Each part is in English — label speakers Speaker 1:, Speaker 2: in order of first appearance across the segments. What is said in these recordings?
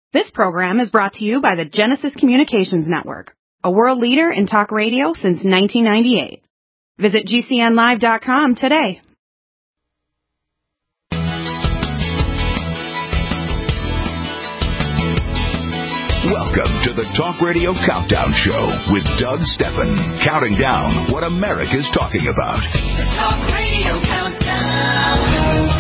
Speaker 1: This program is brought to you by the Genesis Communications Network, a world leader in talk radio since 1998. Visit GCNlive.com today.
Speaker 2: Welcome to the Talk Radio Countdown Show with Doug Steffen, counting down what America's talking about.
Speaker 3: The Talk Radio Countdown.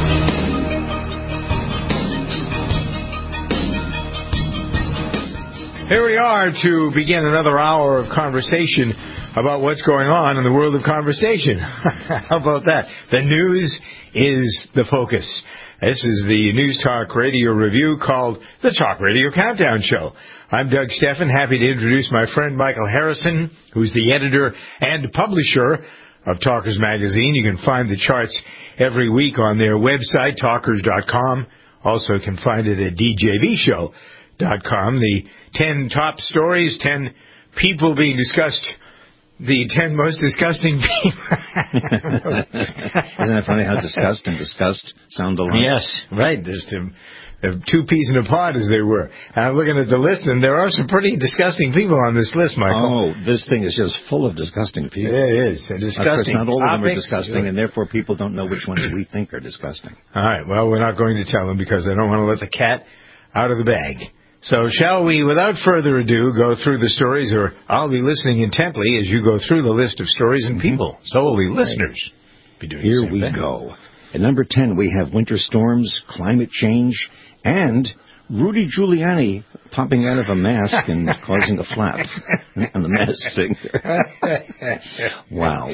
Speaker 4: Here we are to begin another hour of conversation about what's going on in the world of conversation. How about that? The news is the focus. This is the News Talk Radio review called the Talk Radio Countdown Show. I'm Doug Steffen, happy to introduce my friend Michael Harrison, who's the editor and publisher of Talkers Magazine. You can find the charts every week on their website, talkers.com. Also can find it at djvshow.com. The 10 top stories, 10 people being discussed, the 10 most disgusting people.
Speaker 5: Isn't it funny how disgust and disgust sound alike?
Speaker 4: Yes, right. There's two peas in a pod, as they were. And I'm looking at the list, and there are some pretty disgusting people on this list, Michael.
Speaker 5: Oh, this thing is just full of disgusting people.
Speaker 4: It is. Disgusting
Speaker 5: not all of them are
Speaker 4: topics.
Speaker 5: disgusting, and therefore people don't know which ones we think are disgusting.
Speaker 4: All right, well, we're not going to tell them because I don't want to let the cat out of the bag. So shall we, without further ado, go through the stories, or I'll be listening intently as you go through the list of stories and people. So will the listeners be doing
Speaker 5: Here
Speaker 4: the same
Speaker 5: we
Speaker 4: thing.
Speaker 5: go. At number 10, we have winter storms, climate change, and Rudy Giuliani popping out of a mask and causing a flap on the Masked Singer. Wow.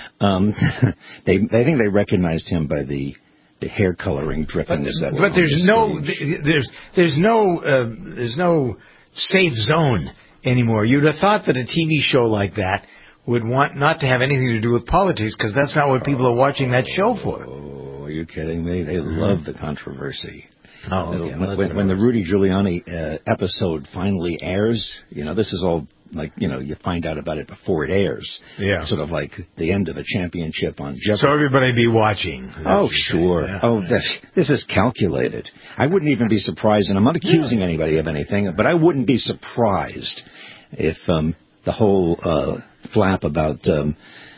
Speaker 5: They think they recognized him by the hair coloring dripping.
Speaker 4: But there's no safe zone anymore. You'd have thought that a TV show like that would want not to have anything to do with politics, because that's not what people are watching that show for.
Speaker 5: Oh, are you kidding me? They love the controversy.
Speaker 4: Oh, okay.
Speaker 5: When the Rudy Giuliani episode finally airs, this is all like, you find out about it before it airs.
Speaker 4: Yeah.
Speaker 5: Sort of like the end of a championship on Jeopardy.
Speaker 4: So everybody be watching.
Speaker 5: Oh, sure.
Speaker 4: Yeah.
Speaker 5: Oh, this is calculated. I wouldn't even be surprised, and I'm not accusing anybody of anything, but I wouldn't be surprised if the whole flap about the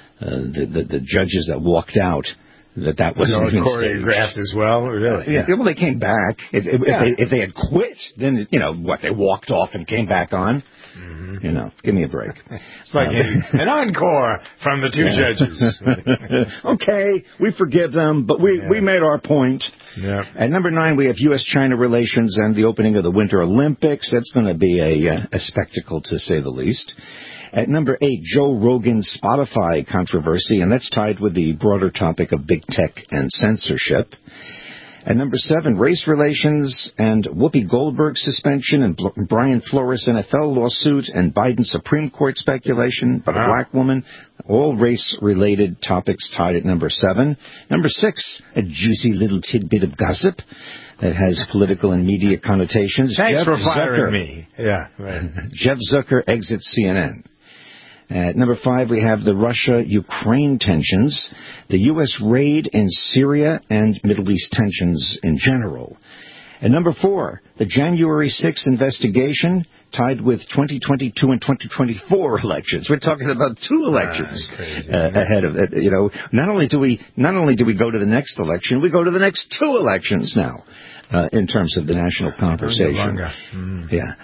Speaker 5: judges that walked out, that was
Speaker 4: choreographed as well, really.
Speaker 5: Yeah. Well, they came back. If they had quit, then they walked off and came back on. Mm-hmm. Give me a break.
Speaker 4: It's like an encore from the two judges.
Speaker 5: Okay, we forgive them, but we made our point.
Speaker 4: Yeah.
Speaker 5: At number 9, we have U.S.-China relations and the opening of the Winter Olympics. That's going to be a spectacle, to say the least. At number 8, Joe Rogan's Spotify controversy, and that's tied with the broader topic of big tech and censorship. At number 7, race relations and Whoopi Goldberg suspension and Brian Flores NFL lawsuit and Biden Supreme Court speculation about a black woman. All race-related topics tied at number 7. Number 6, a juicy little tidbit of gossip that has political and media connotations.
Speaker 4: Thanks for firing me. Yeah, right.
Speaker 5: Jeff Zucker exits CNN. At number 5, we have the Russia-Ukraine tensions, the U.S. raid in Syria, and Middle East tensions in general. At number 4, the January 6th investigation tied with 2022 and 2024 elections. We're talking about 2 elections ahead of it. Not only do we go to the next election, we go to the next 2 elections now. In terms of the national conversation. Yeah.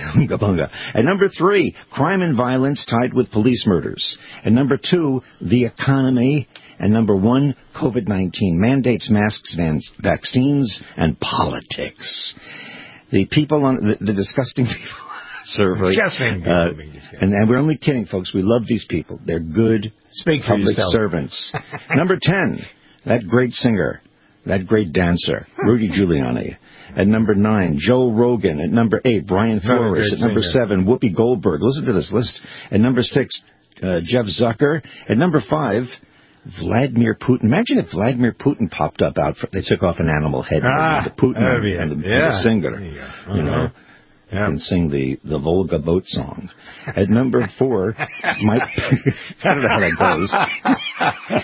Speaker 5: At number 3, crime and violence tied with police murders. At number 2, the economy. And number 1, COVID-19 mandates, masks, vaccines, and politics. The people on the disgusting people survey.
Speaker 4: Disgusting people being disgusting.
Speaker 5: And we're only kidding, folks. We love these people. They're good public servants. Number 10, that great singer. That great dancer, Rudy Giuliani. At number 9, Joe Rogan. At number 8, Brian Flores. At number 7, Whoopi Goldberg. Listen to this list. At number 6, Jeff Zucker. At number 5, Vladimir Putin. Imagine if Vladimir Putin popped up they took off an animal head. The Putin and the singer. And sing the Volga boat song. At number 4, Mike. I don't know how that goes.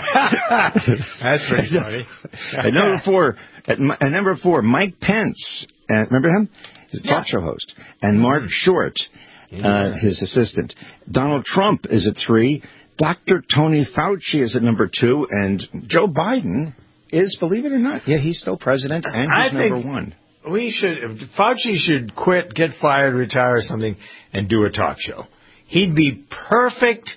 Speaker 4: That's pretty funny.
Speaker 5: At number 4, Mike Pence. Remember him? He's a talk show host. And Mark Short, his assistant. Donald Trump is at 3. Dr. Tony Fauci is at number 2. And Joe Biden is, believe it or not, he's still president, and he's number 1.
Speaker 4: Fauci should quit, get fired, retire or something, and do a talk show. He'd be perfect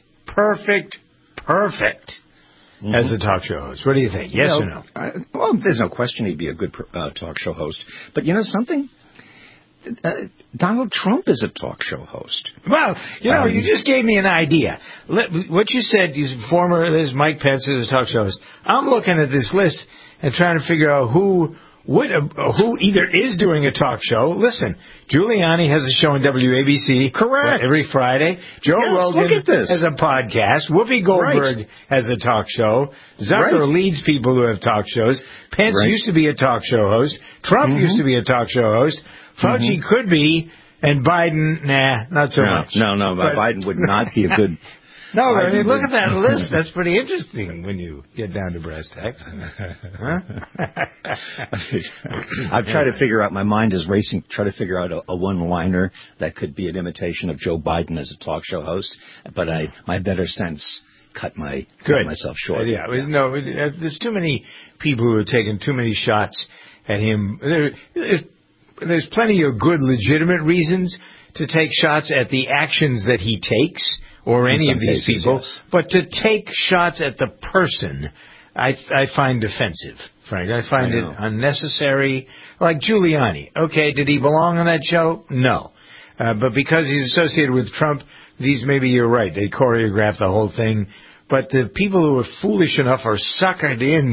Speaker 4: as a talk show host. What do you think? Yes or no?
Speaker 5: Well, there's no question he'd be a good talk show host. But you know something? Donald Trump is a talk show host.
Speaker 4: Well, you just gave me an idea. What you said, there's Mike Pence is a talk show host. I'm looking at this list and trying to figure out who either is doing a talk show. Listen, Giuliani has a show on WABC.
Speaker 5: Correct.
Speaker 4: Every Friday. Joe Rogan has a podcast. Whoopi Goldberg has a talk show. Zucker leads people who have talk shows. Pence used to be a talk show host. Trump used to be a talk show host. Fauci could be, and Biden, not so much.
Speaker 5: No, Biden would not be a good...
Speaker 4: No, I mean, look at that list. That's pretty interesting when you get down to brass tacks.
Speaker 5: I've tried to figure out, my mind is racing, try to figure out a one-liner that could be an imitation of Joe Biden as a talk show host, but my better sense cut myself short.
Speaker 4: There's too many people who have taken too many shots at him. There's plenty of good, legitimate reasons to take shots at the actions that he takes, or any of these people, but to take shots at the person, I find offensive, Frank. I find it unnecessary. Like Giuliani. Okay, did he belong on that show? No. But because he's associated with Trump, maybe you're right. They choreographed the whole thing. But the people who are foolish enough are suckered in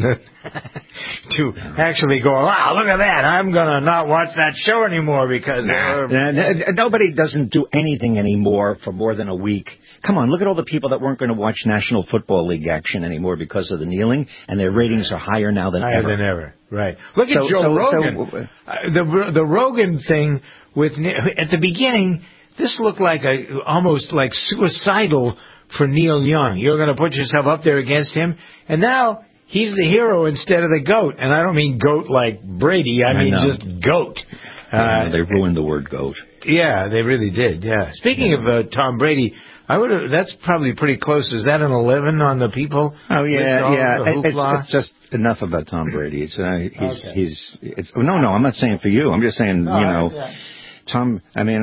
Speaker 4: to actually go, look at that. I'm going to not watch that show anymore because...
Speaker 5: Nobody doesn't do anything anymore for more than a week. Come on, look at all the people that weren't going to watch National Football League action anymore because of the kneeling, and their ratings are higher now than ever.
Speaker 4: Higher than ever, right. Look at Joe Rogan. The Rogan thing, at the beginning, this looked like almost like suicidal for Neil Young. You're going to put yourself up there against him, and now he's the hero instead of the GOAT. And I don't mean GOAT like Brady. I mean just GOAT.
Speaker 5: They ruined the word GOAT.
Speaker 4: Yeah, they really did. Yeah. Speaking of Tom Brady, that's probably pretty close. Is that an 11 on the people?
Speaker 5: Oh yeah. It's just enough about Tom Brady. No, I'm not saying for you. I'm just saying Tom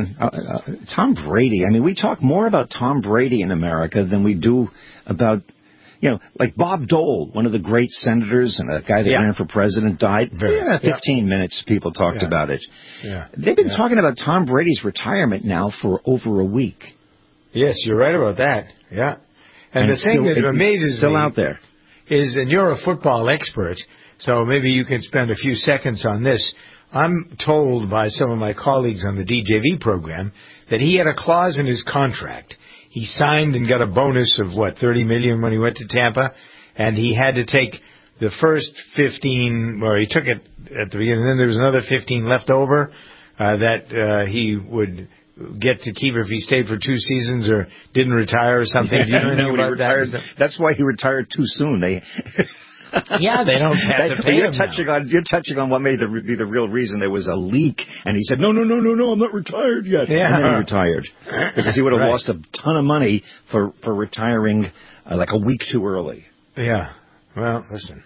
Speaker 5: Brady. I mean, we talk more about Tom Brady in America than we do about, like Bob Dole, one of the great senators and a guy that ran for president, died. 15 minutes people talked about it. Yeah. They've been talking about Tom Brady's retirement now for over a week.
Speaker 4: Yes, you're right about that. Yeah. And the thing that amazes me
Speaker 5: out there
Speaker 4: is, and you're a football expert, so maybe you can spend a few seconds on this. I'm told by some of my colleagues on the DJV program that he had a clause in his contract. He signed and got a bonus of, $30 million when he went to Tampa, and he had to take the first 15, or he took it at the beginning, and then there was another 15 left over that he would get to keep if he stayed for 2 seasons or didn't retire or something. Do you know anything about that?
Speaker 5: That's why he retired too soon.
Speaker 4: They don't have to pay him
Speaker 5: You're touching on what may be the real reason there was a leak, and he said, no, I'm not retired yet. Yeah. And then he retired because he would have lost a ton of money for retiring like a week too early.
Speaker 4: Yeah. Well, listen.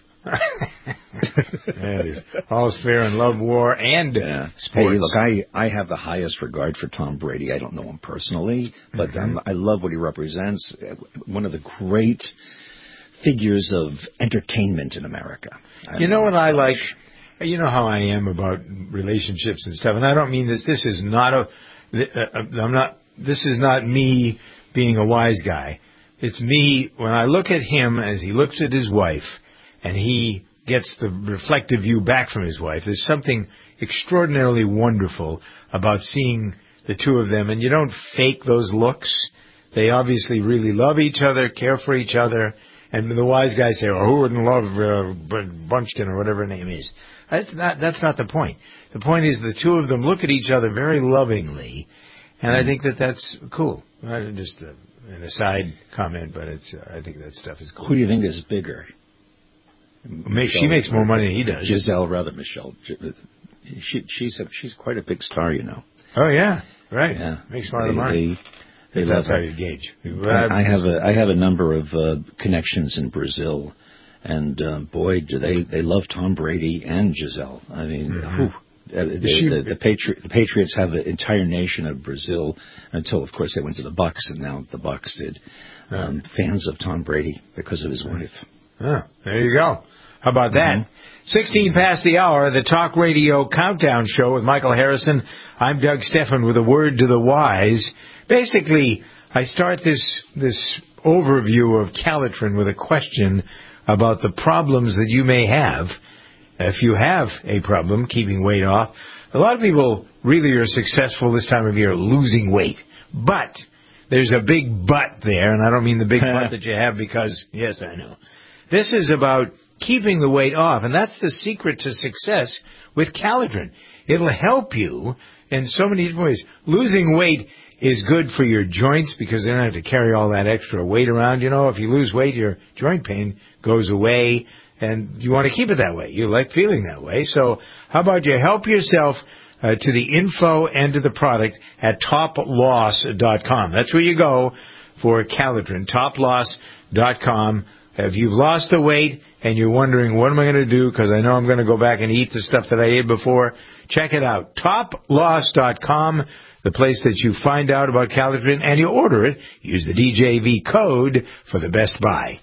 Speaker 4: All's fair in love, war, and sports.
Speaker 5: Hey, look, I have the highest regard for Tom Brady. I don't know him personally, but I love what he represents. One of the great figures of entertainment in America.
Speaker 4: You know what I like? You know how I am about relationships and stuff, and I don't mean this. This is not This is not me being a wise guy. It's me when I look at him as he looks at his wife, and he gets the reflective view back from his wife. There's something extraordinarily wonderful about seeing the two of them, and you don't fake those looks. They obviously really love each other, care for each other. And the wise guys say, who wouldn't love Bunchkin or whatever her name is? That's not the point. The point is the two of them look at each other very lovingly, and I think that's cool. Just an aside comment, but I think that stuff is cool.
Speaker 5: Who do you think is bigger?
Speaker 4: She makes more money than he does.
Speaker 5: Giselle, rather, Michelle. she's quite a big star, you know.
Speaker 4: Oh, yeah. Right.
Speaker 5: Yeah.
Speaker 4: Makes a lot of money. That's how you gauge.
Speaker 5: I have a number of connections in Brazil, and boy, do they love Tom Brady and Giselle. I mean, the Patriots have an entire nation of Brazil until, of course, they went to the Bucs, and now the Bucs did. Fans of Tom Brady because of his wife.
Speaker 4: Oh, there you go. How about that? 16 past the hour, the Talk Radio Countdown Show with Michael Harrison. I'm Doug Stephan with a word to the wise. Basically, I start this overview of Calitrin with a question about the problems that you may have. If you have a problem keeping weight off, a lot of people really are successful this time of year losing weight. But there's a big but there, and I don't mean the big but that you have because, yes, I know. This is about keeping the weight off, and that's the secret to success with Calitrin. It'll help you in so many different ways. Losing weight is good for your joints because they don't have to carry all that extra weight around. You know, if you lose weight, your joint pain goes away, and you want to keep it that way. You like feeling that way. So how about you help yourself to the info and to the product at toploss.com. That's where you go for Calitrin, toploss.com. If you've lost the weight and you're wondering, what am I going to do because I know I'm going to go back and eat the stuff that I ate before, check it out. Toploss.com, the place that you find out about Calitrin, and you order it. Use the DJV code for the best buy.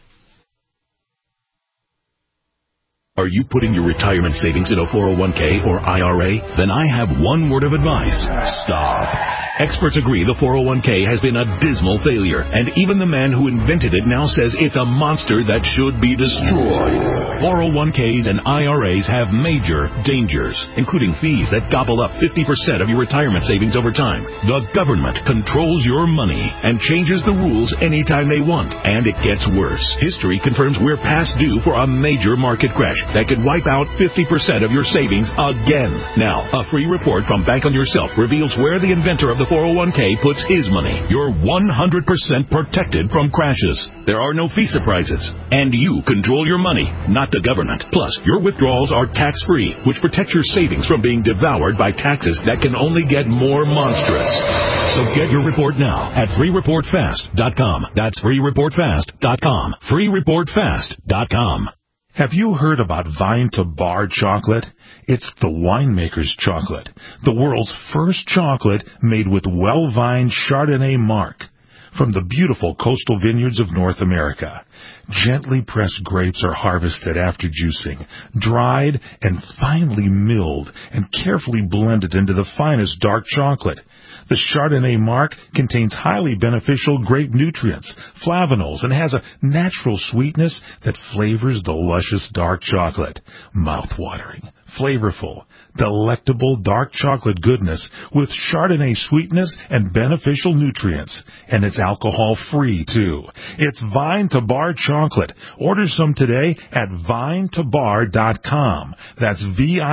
Speaker 6: Are you putting your retirement savings in a 401k or IRA? Then I have one word of advice. Stop. Experts agree the 401k has been a dismal failure, and even the man who invented it now says it's a monster that should be destroyed. 401ks and IRAs have major dangers, including fees that gobble up 50% of your retirement savings over time. The government controls your money and changes the rules anytime they want, and it gets worse. History confirms we're past due for a major market crash that could wipe out 50% of your savings again. Now, a free report from Bank on Yourself reveals where the inventor of the 401k puts his money. You're 100% protected from crashes. There are no fee surprises. And you control your money, not the government. Plus, your withdrawals are tax-free, which protects your savings from being devoured by taxes that can only get more monstrous. So get your report now at freereportfast.com. That's freereportfast.com. freereportfast.com.
Speaker 7: Have you heard about Vine to Bar chocolate? It's the winemaker's chocolate, the world's first chocolate made with well-vined Chardonnay marc from the beautiful coastal vineyards of North America. Gently pressed grapes are harvested after juicing, dried and finely milled and carefully blended into the finest dark chocolate. The Chardonnay marc contains highly beneficial grape nutrients, flavonols, and has a natural sweetness that flavors the luscious dark chocolate. Mouth-watering, flavorful, delectable dark chocolate goodness with Chardonnay sweetness and beneficial nutrients. And it's alcohol-free, too. It's Vine to Bar chocolate. Order some today at vinetobar.com. That's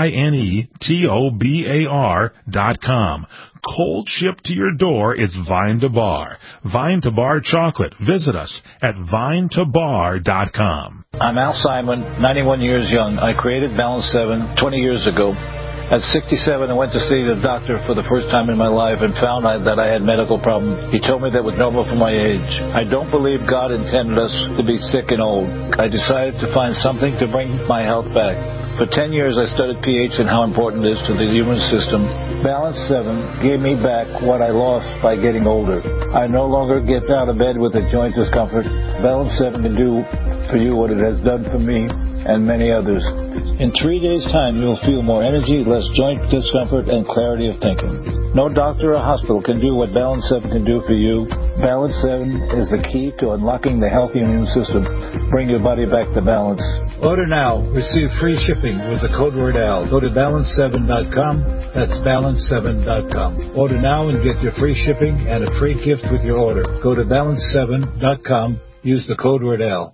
Speaker 7: VINETOBAR.com. Cold shipped to your door, it's Vine to Bar. Vine to Bar chocolate. Visit us at vinetobar.com.
Speaker 8: I'm Al Simon, 91 years young. I created Balance 7 20 years ago. At 67, I went to see the doctor for the first time in my life and found that I had medical problems. He told me that was normal for my age. I don't believe God intended us to be sick and old. I decided to find something to bring my health back. For 10 years, I studied pH and how important it is to the human system. Balance 7 gave me back what I lost by getting older. I no longer get out of bed with a joint discomfort. Balance 7 can do for you what it has done for me and many others. In 3 days' time, you will feel more energy, less joint discomfort, and clarity of thinking. No doctor or hospital can do what Balance 7 can do for you. Balance 7 is the key to unlocking the healthy immune system. Bring your body back to balance. Order now. Receive free shipping with the code word AL. Go to balance7.com. That's balance7.com. Order now and get your free shipping and a free gift with your order. Go to balance7.com. Use the code word AL.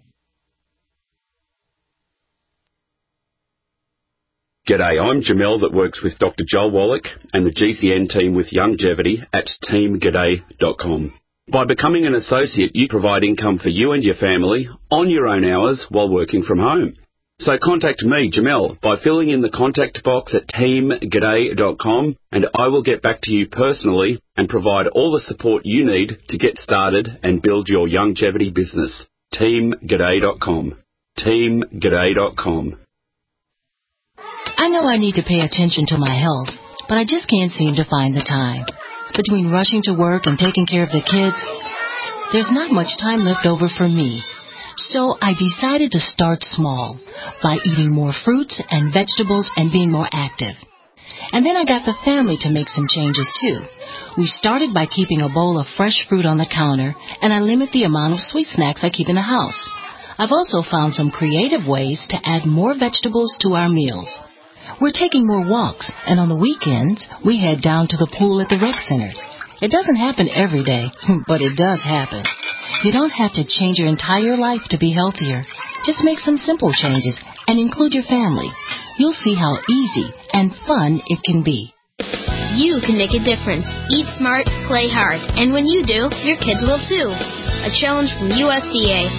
Speaker 9: G'day, I'm Jamel that works with Dr. Joel Wallach and the GCN team with Longevity at teamg'day.com. By becoming an associate, you provide income for you and your family on your own hours while working from home. So contact me, Jamel, by filling in the contact box at teamg'day.com, and I will get back to you personally and provide all the support you need to get started and build your longevity business. teamg'day.com. teamg'day.com.
Speaker 10: I know I need to pay attention to my health, but I just can't seem to find the time. Between rushing to work and taking care of the kids, there's not much time left over for me. So I decided to start small by eating more fruits and vegetables and being more active. And then I got the family to make some changes too. We started by keeping a bowl of fresh fruit on the counter, and I limit the amount of sweet snacks I keep in the house. I've also found some creative ways to add more vegetables to our meals. We're taking more walks, and on the weekends, we head down to the pool at the rec center. It doesn't happen every day, but it does happen. You don't have to change your entire life to be healthier. Just make some simple changes and include your family. You'll see how easy and fun it can be.
Speaker 11: You can make a difference. Eat smart, play hard. And when you do, your kids will too. A challenge from USDA.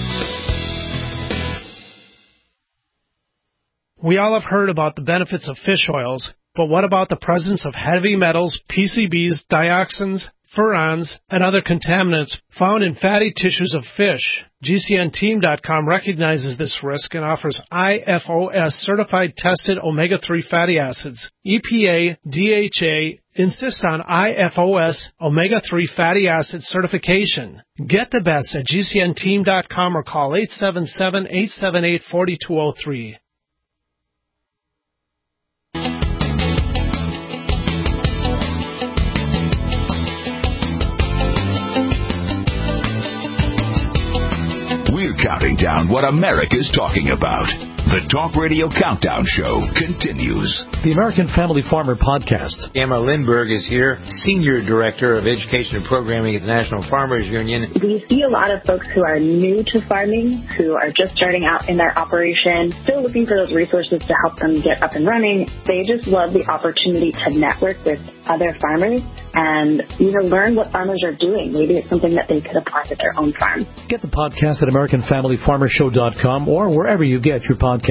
Speaker 12: We all have heard about the benefits of fish oils, but what about the presence of heavy metals, PCBs, dioxins, furans, and other contaminants found in fatty tissues of fish? GCNteam.com recognizes this risk and offers IFOS certified tested omega-3 fatty acids. EPA, DHA insist on IFOS omega-3 fatty acid certification. Get the best at GCNteam.com or call 877-878-4203.
Speaker 2: We're counting down what America's talking about. The Talk Radio Countdown Show continues.
Speaker 13: The American Family Farmer Podcast.
Speaker 4: Emma Lindberg is here, Senior Director of Education and Programming at the National Farmers Union.
Speaker 14: We see a lot of folks who are new to farming, who are just starting out in their operation, still looking for those resources to help them get up and running. They just love the opportunity to network with other farmers and, learn what farmers are doing. Maybe it's something that they could apply to their own farm.
Speaker 13: Get the podcast at AmericanFamilyFarmerShow.com or wherever you get your podcasts.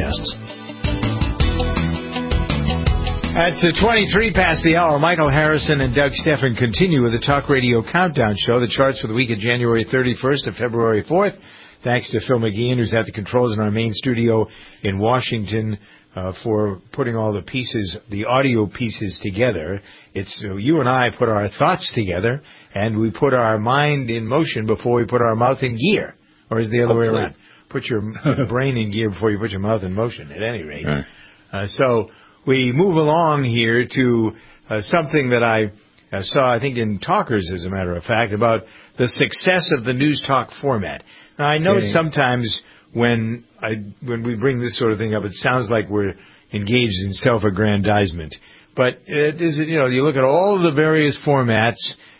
Speaker 4: At 23 past the hour, Michael Harrison and Doug Steffen continue with the Talk Radio Countdown Show. The charts for the week of January 31st to February 4th. Thanks to Phil McGeehan, who's at the controls in our main studio in Washington, for putting all the pieces, the audio pieces together. It's you and I put our thoughts together, and we put our mind in motion before we put our mouth in gear. Or is the other way around? Put your brain in gear before you put your mouth in motion, at any rate. Right. So we move along here to something that I saw, I think, in Talkers, as a matter of fact, about the success of the news talk format. Now, I know sometimes when we bring this sort of thing up, it sounds like we're engaged in self-aggrandizement. But you look at all the various formats,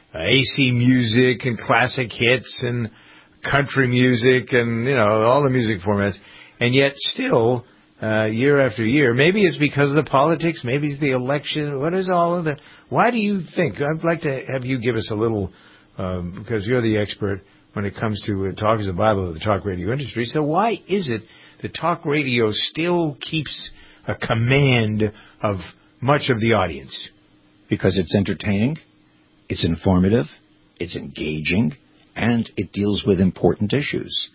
Speaker 4: AC music and classic hits and country music and, all the music formats, and yet still, year after year, maybe it's because of the politics, maybe it's the election, what is all of that? Why do you think? I'd like to have you give us a little, because you're the expert when it comes to Talk is the Bible of the talk radio industry, so why is it that talk radio still keeps a command of much of the audience?
Speaker 5: Because it's entertaining, it's informative, it's engaging, and it deals with important issues.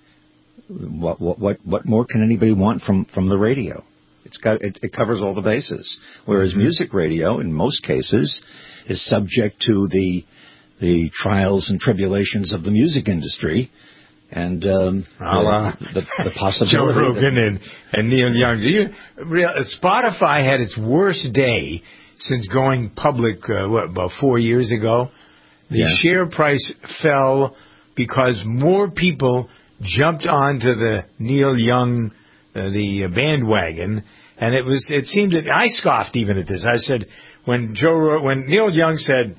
Speaker 5: What more can anybody want from the radio? It covers all the bases. Whereas music radio, in most cases, is subject to the trials and tribulations of the music industry, and the possibility.
Speaker 4: Joe Rogan and Neil Young. Spotify had its worst day since going public. About 4 years ago? The share price fell because more people jumped onto the Neil Young, the bandwagon, and it seemed that I scoffed even at this. I said when Neil Young said,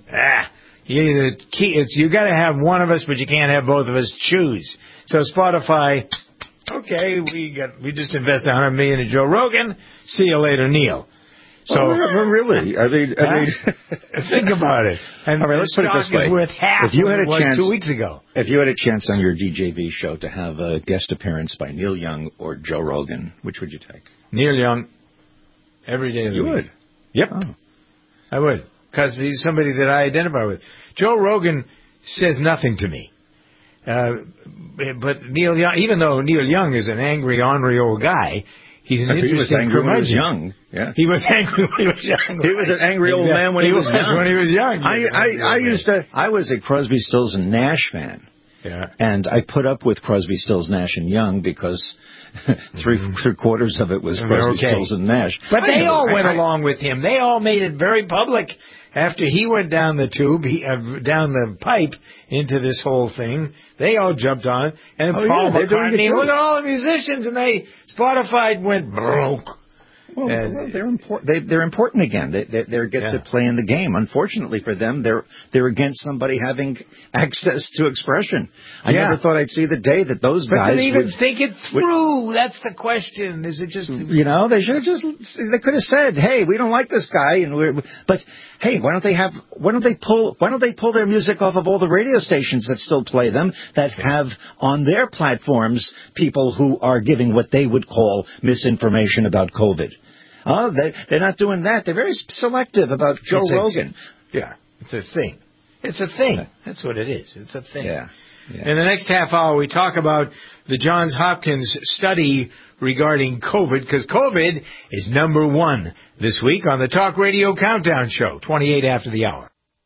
Speaker 4: you got to have one of us, but you can't have both of us. Choose. So Spotify, okay, we just invested $100 million in Joe Rogan. See you later, Neil. So
Speaker 5: really, I mean,
Speaker 4: think about it. And
Speaker 5: all right, let's put it this way:
Speaker 4: worth half
Speaker 5: if you had a chance
Speaker 4: 2 weeks ago,
Speaker 5: if you had a chance on your DJV show to have a guest appearance by Neil Young or Joe Rogan, which would you take?
Speaker 4: Neil Young, every day of the
Speaker 5: you
Speaker 4: week.
Speaker 5: Would.
Speaker 4: Yep,
Speaker 5: oh.
Speaker 4: I would, because he's somebody that I identify with. Joe Rogan says nothing to me. But Neil Young, even though Neil Young is an angry, ornery old guy, he's an interesting curmudgeon.
Speaker 5: When he was young. Yeah.
Speaker 4: He was angry when he was young.
Speaker 5: He was an angry old man when he was young.
Speaker 4: When he was young.
Speaker 5: I was a Crosby, Stills and Nash fan.
Speaker 4: Yeah.
Speaker 5: And I put up with Crosby, Stills, Nash and Young because three-quarters of it was Crosby, Stills and Nash.
Speaker 4: But they all went along with him. They all made it very public. After he went down the tube, down the pipe into this whole thing, they all jumped on it. And Paul McCartney, look at all the musicians, and Spotify went broke.
Speaker 5: Well, they're important. They're important again. They get to play in the game. Unfortunately for them, they're against somebody having access to expression. I never thought I'd see the day that those guys.
Speaker 4: But didn't even think it through. That's the question. Is it just
Speaker 5: they should have they could have said, "Hey, we don't like this guy," but hey, why don't they pull their music off of all the radio stations that still play them that have on their platforms people who are giving what they would call misinformation about COVID. Oh, they're not doing that. They're very selective about Joe Rogan.
Speaker 4: It's a thing. It's a thing. That's what it is. It's a thing.
Speaker 5: Yeah.
Speaker 4: In the next half hour, we talk about the Johns Hopkins study regarding COVID, because COVID is number one this week on the Talk Radio Countdown Show, 28 after the hour.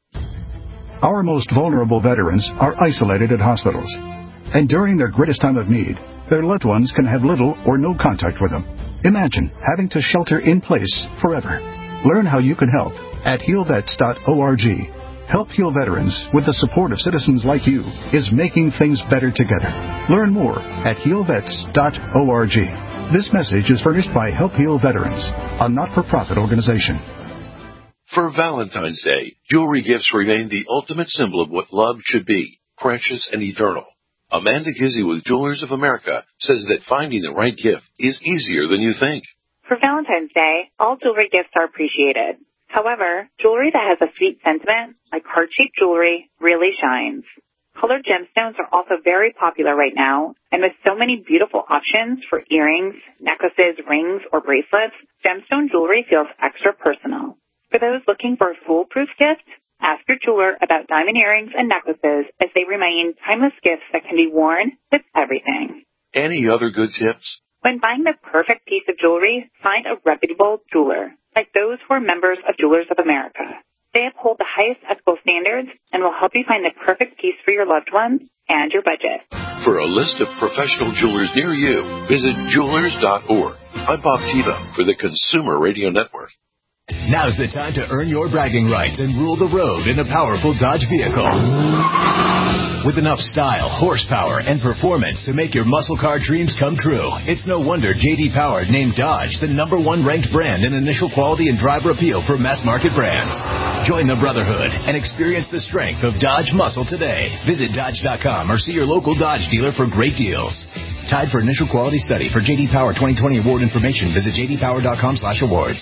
Speaker 15: Our most vulnerable veterans are isolated at hospitals. And during their greatest time of need, their loved ones can have little or no contact with them. Imagine having to shelter in place forever. Learn how you can help at healvets.org. Help Heal Veterans with the support of citizens like you is making things better together. Learn more at healvets.org. This message is furnished by Help Heal Veterans, a not-for-profit organization.
Speaker 16: For Valentine's Day, jewelry gifts remain the ultimate symbol of what love should be, precious and eternal. Amanda Gizzi with Jewelers of America says that finding the right gift is easier than you think.
Speaker 17: For Valentine's Day, all jewelry gifts are appreciated. However, jewelry that has a sweet sentiment, like heart-shaped jewelry, really shines. Colored gemstones are also very popular right now, and with so many beautiful options for earrings, necklaces, rings, or bracelets, gemstone jewelry feels extra personal. For those looking for a foolproof gift, ask your jeweler about diamond earrings and necklaces, as they remain timeless gifts that can be worn with everything.
Speaker 16: Any other good tips?
Speaker 17: When buying the perfect piece of jewelry, find a reputable jeweler, like those who are members of Jewelers of America. They uphold the highest ethical standards and will help you find the perfect piece for your loved ones and your budget.
Speaker 16: For a list of professional jewelers near you, visit jewelers.org. I'm Bob Tiva for the Consumer Radio Network.
Speaker 18: Now's the time to earn your bragging rights and rule the road in a powerful Dodge vehicle. With enough style, horsepower, and performance to make your muscle car dreams come true, it's no wonder J.D. Power named Dodge the #1 ranked brand in initial quality and driver appeal for mass market brands. Join the brotherhood and experience the strength of Dodge muscle today. Visit Dodge.com or see your local Dodge dealer for great deals. Tied for initial quality study. For J.D. Power 2020 award information, visit jdpower.com/awards.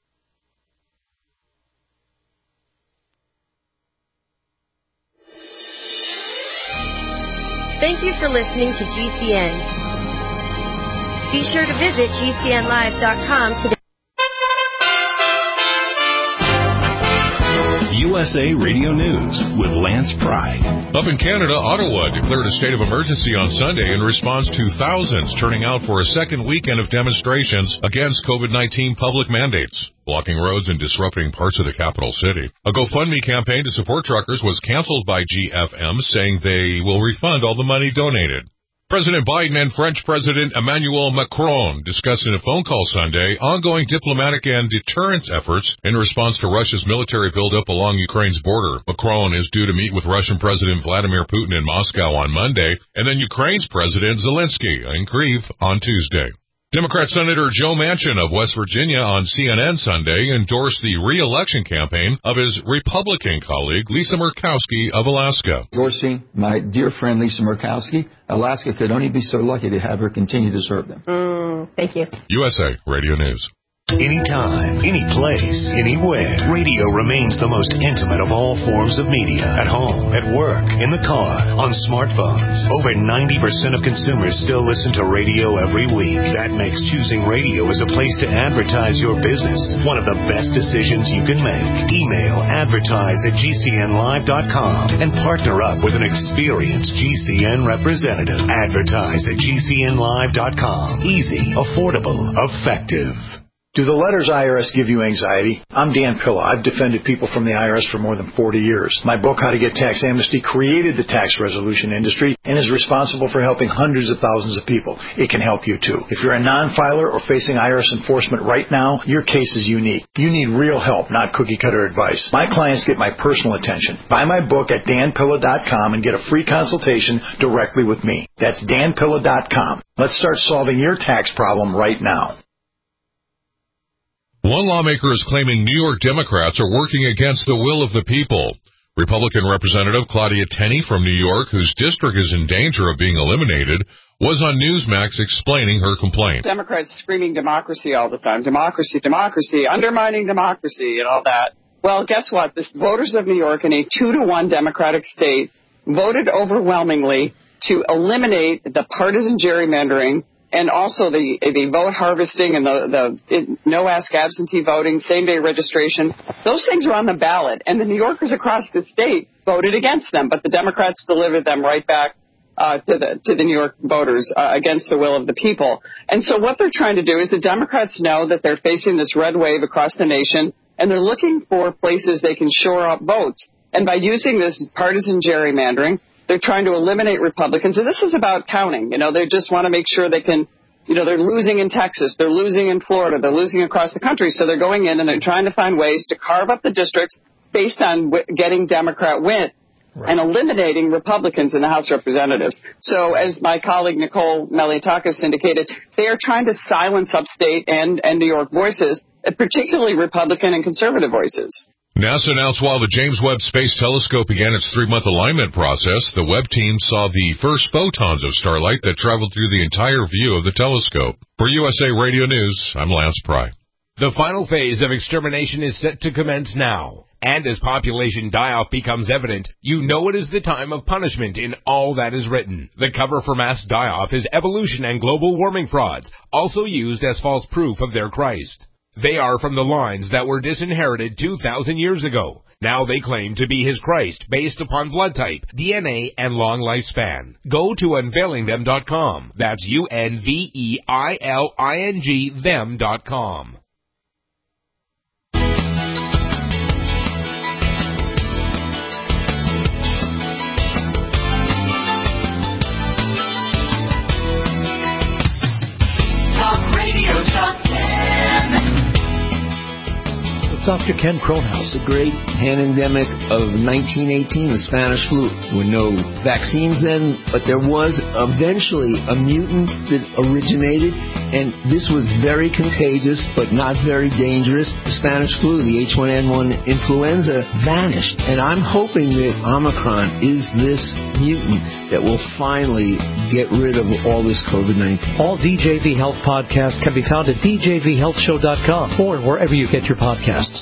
Speaker 19: Thank you for listening to GCN. Be sure to visit GCNlive.com today.
Speaker 6: USA Radio News with Lance Pride.
Speaker 20: Up in Canada, Ottawa declared a state of emergency on Sunday in response to thousands turning out for a second weekend of demonstrations against COVID-19 public mandates, blocking roads and disrupting parts of the capital city. A GoFundMe campaign to support truckers was canceled by GFM, saying they will refund all the money donated. President Biden and French President Emmanuel Macron discussed in a phone call Sunday ongoing diplomatic and deterrence efforts in response to Russia's military buildup along Ukraine's border. Macron is due to meet with Russian President Vladimir Putin in Moscow on Monday, and then Ukraine's President Zelensky in Kyiv on Tuesday. Democrat Senator Joe Manchin of West Virginia on CNN Sunday endorsed the re-election campaign of his Republican colleague Lisa Murkowski of Alaska.
Speaker 21: Endorsing my dear friend Lisa Murkowski, Alaska could only be so lucky to have her continue to serve them.
Speaker 22: Thank you.
Speaker 20: USA Radio News.
Speaker 18: Anytime, any place, anywhere. Radio remains the most intimate of all forms of media. At home, at work, in the car, on smartphones. Over 90% of consumers still listen to radio every week. That makes choosing radio as a place to advertise your business one of the best decisions you can make. Email advertise@gcnlive.com and partner up with an experienced GCN representative. Advertise@gcnlive.com. Easy, affordable, effective.
Speaker 1: Do the letters IRS give you anxiety? I'm Dan Pilla. I've defended people from the IRS for more than 40 years. My book, How to Get Tax Amnesty, created the tax resolution industry and is responsible for helping hundreds of thousands of people. It can help you too. If you're a non-filer or facing IRS enforcement right now, your case is unique. You need real help, not cookie-cutter advice. My clients get my personal attention. Buy my book at danpilla.com and get a free consultation directly with me. That's danpilla.com. Let's start solving your tax problem right now.
Speaker 20: One lawmaker is claiming New York Democrats are working against the will of the people. Republican Representative Claudia Tenney from New York, whose district is in danger of being eliminated, was on Newsmax explaining her complaint.
Speaker 22: Democrats screaming democracy all the time. Democracy, democracy, undermining democracy and all that. Well, guess what? The voters of New York in a 2-to-1 Democratic state voted overwhelmingly to eliminate the partisan gerrymandering and also the vote harvesting and the no-ask absentee voting, same-day registration. Those things were on the ballot, and the New Yorkers across the state voted against them, but the Democrats delivered them right back to the New York voters against the will of the people. And so what they're trying to do is the Democrats know that they're facing this red wave across the nation, and they're looking for places they can shore up votes. And by using this partisan gerrymandering, they're trying to eliminate Republicans. And this is about counting. They just want to make sure they can, they're losing in Texas. They're losing in Florida. They're losing across the country. So they're going in and they're trying to find ways to carve up the districts based on getting Democrat win and eliminating Republicans in the House of Representatives. So as my colleague Nicole Malliotakis indicated, they are trying to silence upstate and New York voices, particularly Republican and conservative voices.
Speaker 20: NASA announced while the James Webb Space Telescope began its 3-month alignment process, the Webb team saw the first photons of starlight that traveled through the entire view of the telescope. For USA Radio News, I'm Lance Pry.
Speaker 23: The final phase of extermination is set to commence now. And as population die-off becomes evident, you know it is the time of punishment in all that is written. The cover for mass die-off is evolution and global warming frauds, also used as false proof of their Christ. They are from the lines that were disinherited 2,000 years ago. Now they claim to be his Christ based upon blood type, DNA, and long lifespan. Go to unveilingthem.com. That's UNVEILING them.com.
Speaker 3: Talk Radio, Talk
Speaker 13: Dr. Ken Cronhouse.
Speaker 24: The great pandemic of 1918, the Spanish flu. There were no vaccines then, but there was eventually a mutant that originated, and this was very contagious, but not very dangerous. The Spanish flu, the H1N1 influenza, vanished, and I'm hoping that Omicron is this mutant that will finally get rid of all this COVID-19.
Speaker 13: All DJV Health podcasts can be found at djvhealthshow.com or wherever you get your podcasts.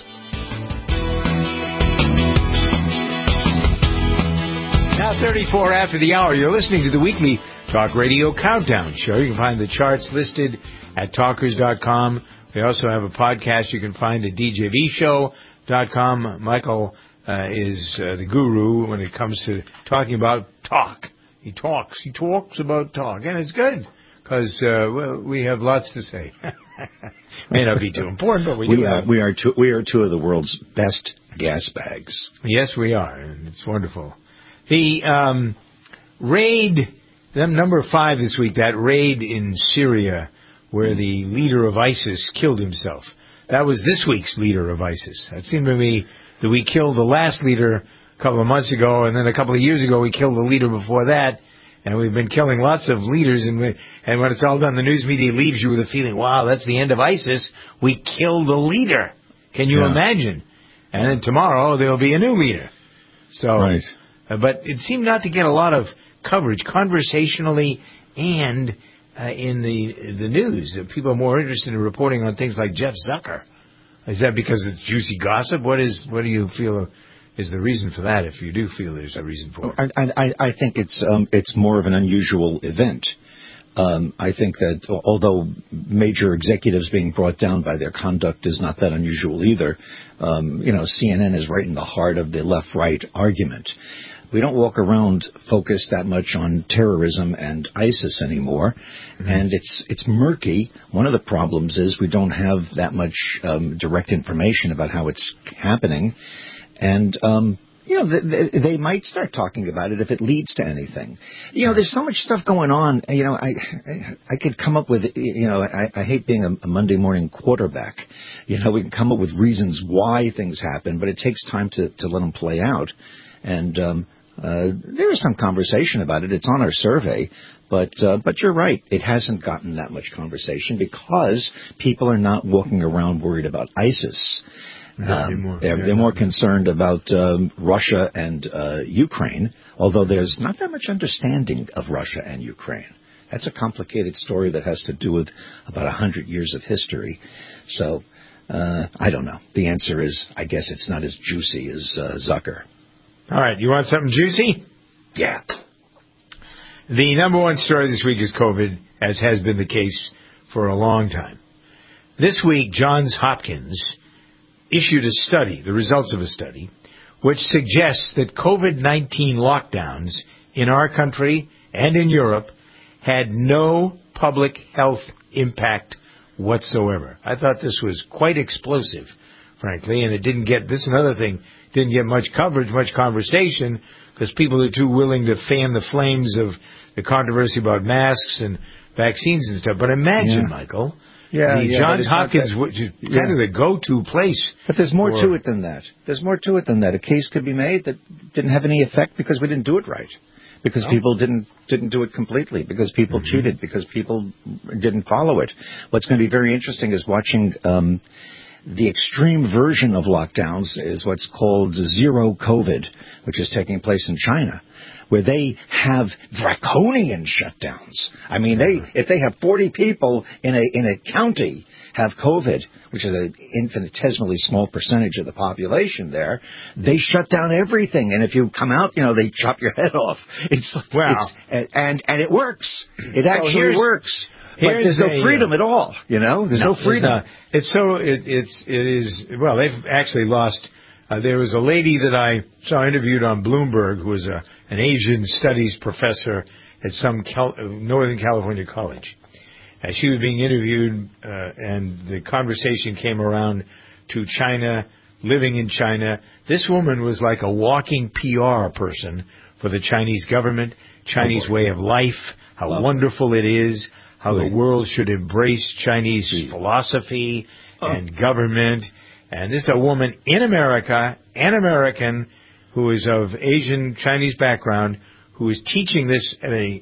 Speaker 4: Now 34 after the hour, you're listening to the weekly Talk Radio Countdown Show. You can find the charts listed at talkers.com. We also have a podcast you can find at djvshow.com. Michael is the guru when it comes to talking about talk. He talks about talk, and it's good because we have lots to say. May not be too important, but we
Speaker 5: are two of the world's best gas bags.
Speaker 4: Yes, we are, and it's wonderful. The raid, number 5 this week, that raid in Syria where the leader of ISIS killed himself. That was this week's leader of ISIS. It seemed to me that we killed the last leader a couple of months ago, and then a couple of years ago we killed the leader before that, and we've been killing lots of leaders, and when it's all done, the news media leaves you with a feeling, wow, that's the end of ISIS. We killed the leader. Can you imagine? And then tomorrow there'll be a new leader. So, right. But it seemed not to get a lot of coverage conversationally and in the news. People are more interested in reporting on things like Jeff Zucker. Is that because it's juicy gossip? What do you feel is the reason for that, if you do feel there's a reason for it?
Speaker 5: I think it's more of an unusual event. I think that although major executives being brought down by their conduct is not that unusual either, CNN is right in the heart of the left-right argument. We don't walk around focused that much on terrorism and ISIS anymore, and it's murky. One of the problems is we don't have that much direct information about how it's happening, and they might start talking about it if it leads to anything. There's so much stuff going on. I could come up with, I hate being a Monday morning quarterback. We can come up with reasons why things happen, but it takes time to let them play out. And there is some conversation about it. It's on our survey. But you're right. It hasn't gotten that much conversation because people are not walking around worried about ISIS. They're more concerned about Russia and Ukraine, although there's not that much understanding of Russia and Ukraine. That's a complicated story that has to do with about 100 years of history. So, I don't know. The answer is, I guess it's not as juicy as Zucker.
Speaker 4: All right. You want something juicy? Yeah. The number one story this week is COVID, as has been the case for a long time. This week, Johns Hopkins issued a study, the results of a study, which suggests that COVID-19 lockdowns in our country and in Europe had no public health impact whatsoever. I thought this was quite explosive, frankly, and it didn't get, this another thing, didn't get much coverage, much conversation, because people are too willing to fan the flames of the controversy about masks and vaccines and stuff. But imagine, Michael, Johns Hopkins, which is kind of the go-to place.
Speaker 5: But there's more to it than that. There's more to it than that. A case could be made that didn't have any effect because we didn't do it right. Because people didn't do it completely. Because people cheated. Because people didn't follow it. What's going to be very interesting is watching the extreme version of lockdowns is what's called zero COVID, which is taking place in China, where they have draconian shutdowns. I mean, if they have 40 people in a county have COVID, which is an infinitesimally small percentage of the population there, they shut down everything. And if you come out, they chop your head off. And it works. It actually works. But there's no freedom at all, There's no freedom.
Speaker 4: Well, they've actually lost. There was a lady that I saw interviewed on Bloomberg who was an Asian studies professor at some Northern California college. She was being interviewed, and the conversation came around to China, living in China. This woman was like a walking PR person for the Chinese government, Chinese way of life, how wonderful it is, how the world should embrace Chinese philosophy and government. And this is a woman in America, an American, who is of Asian Chinese background, who is teaching this at a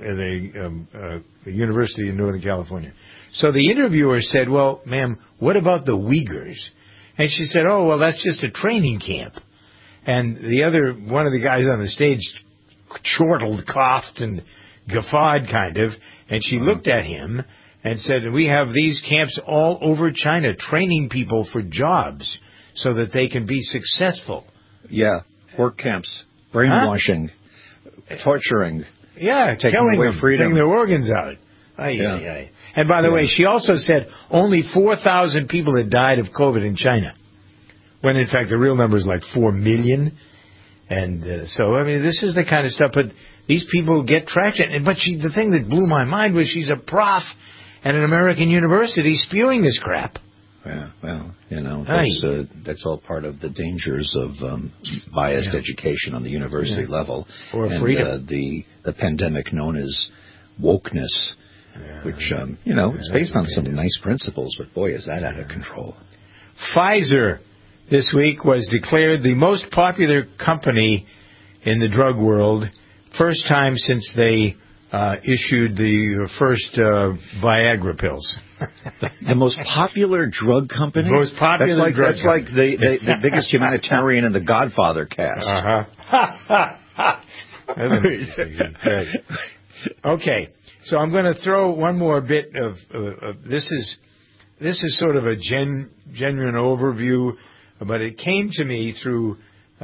Speaker 4: university in Northern California. So the interviewer said, well, ma'am, what about the Uyghurs? And she said, oh, well, that's just a training camp. And one of the guys on the stage chortled, coughed, and guffawed kind of, and she looked at him and said, we have these camps all over China training people for jobs so that they can be successful.
Speaker 5: Yeah, work camps, brainwashing, torturing,
Speaker 4: taking away freedom, taking their organs out. And by the way, she also said only 4,000 people had died of COVID in China, when in fact the real number is like 4 million. And so, I mean, this is the kind of stuff, but these people get traction. But the thing that blew my mind was she's a prof at an American university spewing this crap.
Speaker 5: Yeah, well, that's all part of the dangers of biased education on the university level.
Speaker 4: Or freedom.
Speaker 5: The pandemic known as wokeness, which, it's based on some nice principles, but boy, is that out of control.
Speaker 4: Pfizer this week was declared the most popular company in the drug world, first time since they issued the first Viagra pills.
Speaker 5: The most popular drug company?
Speaker 4: Most popular
Speaker 5: That's like the biggest humanitarian in the Godfather cast.
Speaker 4: Okay. So I'm going to throw one more bit of this is sort of a genuine overview, but it came to me through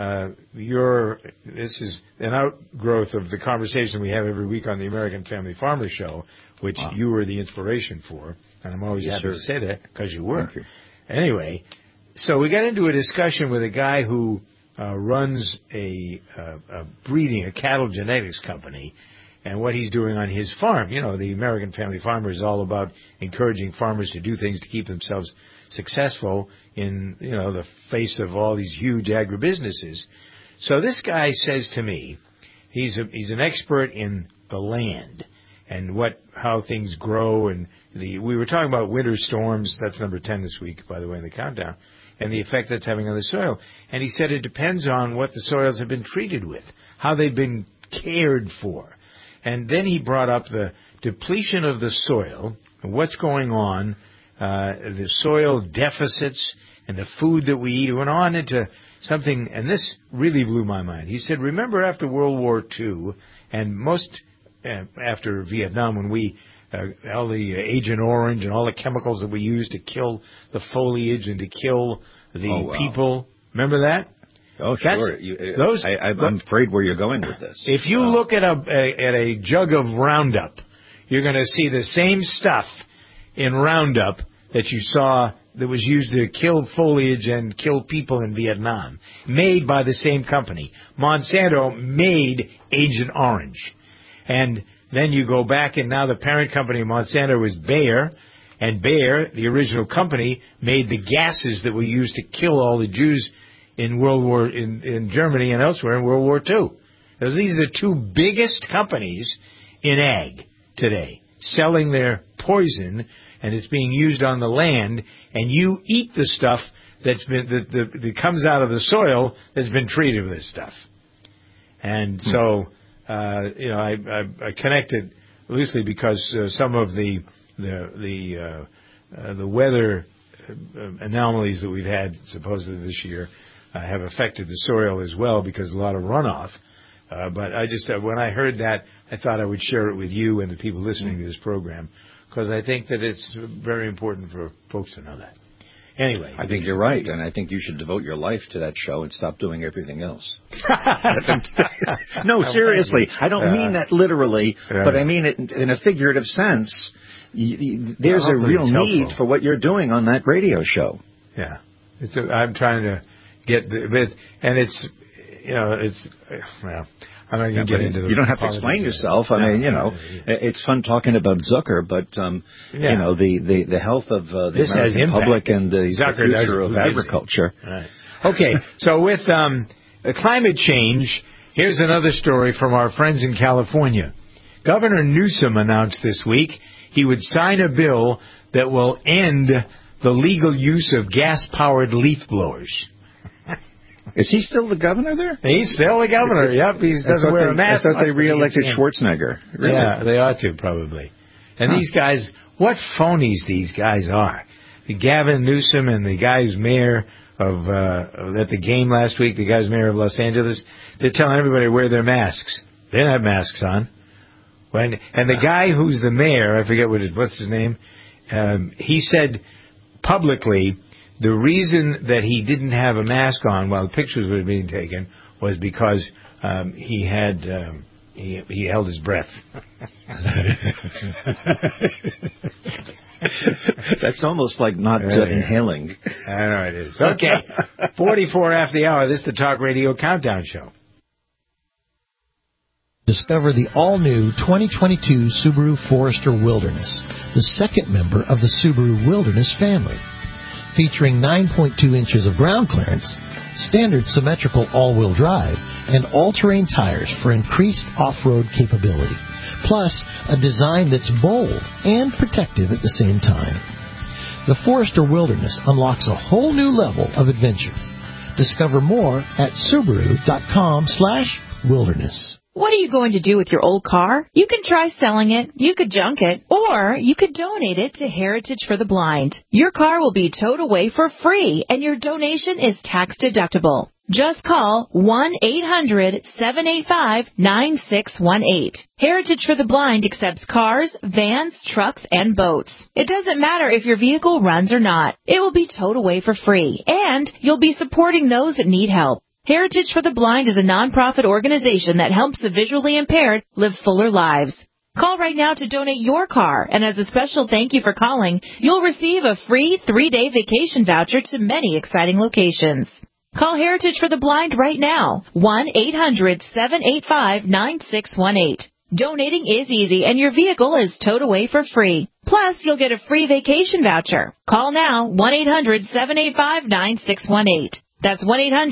Speaker 4: this is an outgrowth of the conversation we have every week on the American Family Farmer Show, which you were the inspiration for, and I'm always happy to say that because you were. Anyway, so we got into a discussion with a guy who runs a cattle genetics company, and what he's doing on his farm. You know, the American Family Farmer is all about encouraging farmers to do things to keep themselves successful in, the face of all these huge agribusinesses. So this guy says to me, he's an expert in the land and how things grow, and we were talking about winter storms. That's number 10 this week, by the way, in the countdown, and the effect that's having on the soil. And he said it depends on what the soils have been treated with, how they've been cared for. And then he brought up the depletion of the soil, and what's going on, the soil deficits, and the food that we eat. He went on into something, and this really blew my mind. He said, remember after World War II, and after Vietnam, when all the Agent Orange and all the chemicals that we used to kill the foliage and to kill the people. Remember that?
Speaker 5: Oh, sure. I'm afraid where you're going with this.
Speaker 4: If you look at a jug of Roundup, you're going to see the same stuff in Roundup that you saw that was used to kill foliage and kill people in Vietnam, made by the same company. Monsanto made Agent Orange. And then you go back, and now the parent company of Monsanto was Bayer, and Bayer, the original company, made the gases that we used to kill all the Jews in in Germany and elsewhere in World War II. These are the two biggest companies in ag today, selling their poison, and it's being used on the land, and you eat the stuff that comes out of the soil that's been treated with this stuff. And so, I connected loosely because some of the weather anomalies that we've had supposedly this year have affected the soil as well because a lot of runoff. But I just, when I heard that, I thought I would share it with you and the people listening to this program because I think that it's very important for folks to know that. Anyway.
Speaker 5: I think you're right, and I think you should devote your life to that show and stop doing everything else. No, seriously. I don't mean that literally, but I mean it in a figurative sense. There's a real need for what you're doing on that radio show.
Speaker 4: Yeah. I'm trying to get and it's, well, I'm not going to get into the...
Speaker 5: You don't have to explain yourself. I mean, it's fun talking about Zucker, but, the health of the American public and the future of agriculture.
Speaker 4: Right. Okay, so with climate change, here's another story from our friends in California. Governor Newsom announced this week he would sign a bill that will end the legal use of gas-powered leaf blowers.
Speaker 5: Is he still the governor there?
Speaker 4: He's still the governor, yep. He doesn't wear a mask.
Speaker 5: I thought they re-elected Schwarzenegger. Really?
Speaker 4: Yeah, they ought to, probably. And these guys, what phonies these guys are. Gavin Newsom and the guy who's mayor of at the game last week, the guy's mayor of Los Angeles, they're telling everybody to wear their masks. They don't have masks on. And the guy who's the mayor, I forget what's his name, he said publicly the reason that he didn't have a mask on while the pictures were being taken was because he held his breath.
Speaker 5: That's almost like not inhaling.
Speaker 4: I know it is. Okay, 44 after the hour. This is the Talk Radio Countdown Show.
Speaker 7: Discover the all-new 2022 Subaru Forester Wilderness, the second member of the Subaru Wilderness family. Featuring 9.2 inches of ground clearance, standard symmetrical all-wheel drive, and all-terrain tires for increased off-road capability. Plus, a design that's bold and protective at the same time. The Forester Wilderness unlocks a whole new level of adventure. Discover more at Subaru.com/wilderness.
Speaker 8: What are you going to do with your old car? You could try selling it, you could junk it, or you could donate it to Heritage for the Blind. Your car will be towed away for free, and your donation is tax deductible. Just call 1-800-785-9618. Heritage for the Blind accepts cars, vans, trucks, and boats. It doesn't matter if your vehicle runs or not. It will be towed away for free, and you'll be supporting those that need help. Heritage for the Blind is a nonprofit organization that helps the visually impaired live fuller lives. Call right now to donate your car, and as a special thank you for calling, you'll receive a free 3-day vacation voucher to many exciting locations. Call Heritage for the Blind right now, 1-800-785-9618. Donating is easy, and your vehicle is towed away for free. Plus, you'll get a free vacation voucher. Call now, 1-800-785-9618. That's